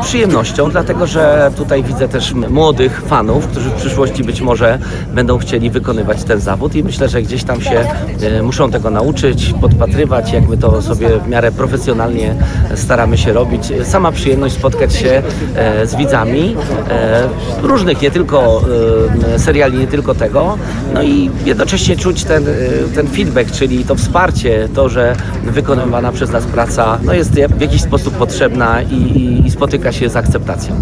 przyjemnością, dlatego że tutaj widzę też młodych fanów, którzy w przyszłości być może będą chcieli wykonywać ten zawód i myślę, że gdzieś tam się muszą tego nauczyć, podpatrywać, jak my to sobie w miarę profesjonalnie staramy się robić. Sama przyjemność spotkać się z widzami różnych, nie tylko seriali, nie tylko tego, no i jednocześnie czuć ten feedback, czyli to wsparcie, to, że wykonywana przez nas praca no jest w jakiś sposób potrzebna i spotyka się z akceptacją.